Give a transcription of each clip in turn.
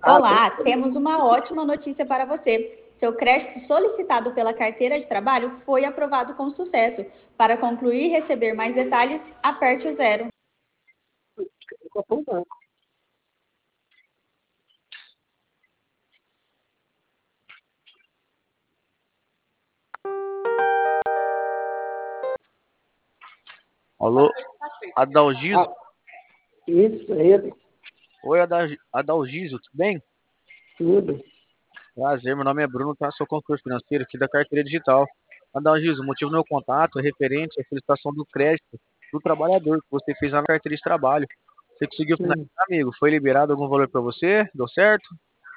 Olá, temos uma ótima notícia para você. Seu crédito solicitado pela carteira de trabalho foi aprovado com sucesso. Para concluir e receber mais detalhes, aperte o zero. Alô, Adalgiso? Isso, ele, Oi, Adalgiso, tudo bem? tudo. Prazer, meu nome é Bruno, tá? Sou consultor financeiro aqui da carteira digital. Adalgiso, o motivo do meu contato é referente à solicitação do crédito do trabalhador que você fez lá na carteira de trabalho. Você conseguiu Sim. finalizar, amigo? Foi liberado algum valor para você? Deu certo?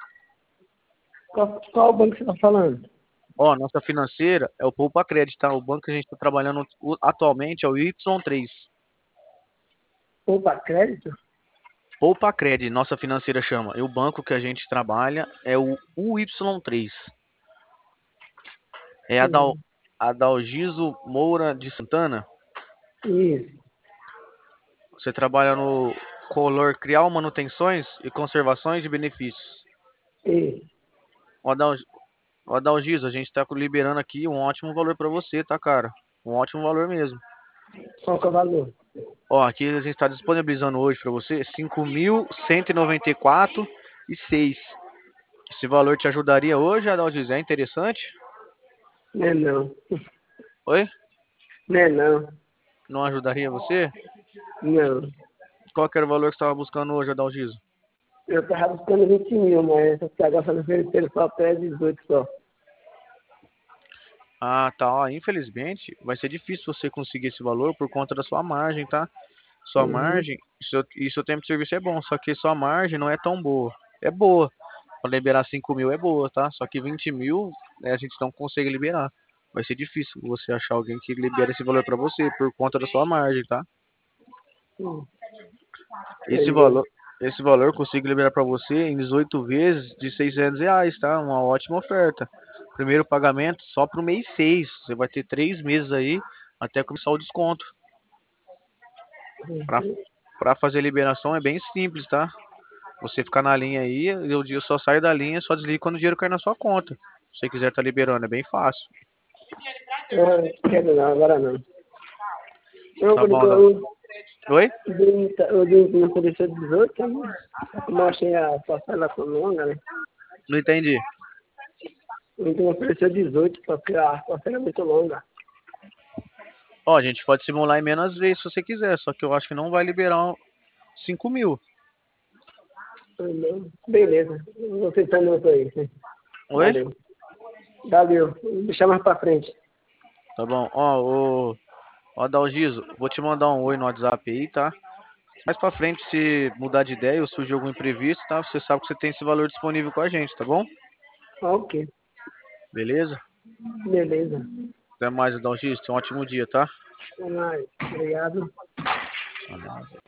Qual banco você está falando? Ó, nossa financeira é o Poupa Crédito, tá? O banco que a gente está trabalhando atualmente é o Y3. Opa, crédito? Poupa Crédito, nossa financeira chama. E o banco que a gente trabalha é o UY3. É Sim. Adalgiso Moura de Santana. Isso. Você trabalha no Color Criar Manutenções e Conservações de Benefícios. Isso. O Adalgiso, a gente está liberando aqui um ótimo valor para você, tá, cara? Um ótimo valor mesmo. Qual que é o valor? Ó, aqui a gente está disponibilizando hoje para você 5.194,06. Esse valor te ajudaria hoje, Adalgiso? É interessante? Não é não. Oi? Não é não. Não ajudaria você? Não. Qual que era o valor que você estava buscando hoje, Adalgiso? Eu estava buscando 20 mil, mas essa agora só me ofereceram só até 18 só. Ah, tá. Ó, infelizmente, vai ser difícil você conseguir esse valor por conta da sua margem, tá? Sua Uhum. margem, seu tempo de serviço é bom, só que sua margem não é tão boa. É boa. Para liberar 5 mil é boa, tá? Só que 20 mil, né, a gente não consegue liberar. Vai ser difícil você achar alguém que libere esse valor para você por conta da sua margem, tá? Hum. Esse Entendeu? valor, esse valor eu consigo liberar para você em 18 vezes de R$ 600, tá? Uma ótima oferta. Primeiro pagamento só para o mês 6. Você vai ter 3 meses aí até começar o desconto. Para Uhum. para fazer a liberação é bem simples, tá? Você ficar na linha aí, e o dia só sai da linha, só desliga quando o dinheiro cai na sua conta. Se você quiser estar liberando, é bem fácil. Não quero não, agora não. Eu, Tá quando bom, Dan. Oi? eu dei me ofereceu 18, aí, como eu achei a parcela com longa, né? Não entendi. Então me ofereceu 18, só que a parcela é muito longa. Ó, a gente pode simular em menos vezes se você quiser, só que eu acho que não vai liberar 5 mil. Entendeu? Beleza. Eu vou tentando outro aí. Oi? Valeu. Valeu. Vou deixar mais pra frente. Tá bom. Ó, Adalgiso, vou te mandar um oi no WhatsApp aí, tá? Mais pra frente, se mudar de ideia ou surgir algum imprevisto, tá? Você sabe que você tem esse valor disponível com a gente, tá bom? Ok. Beleza? Beleza. Até mais, Adalgiso. Tenha um ótimo dia, tá? Até mais. Obrigado.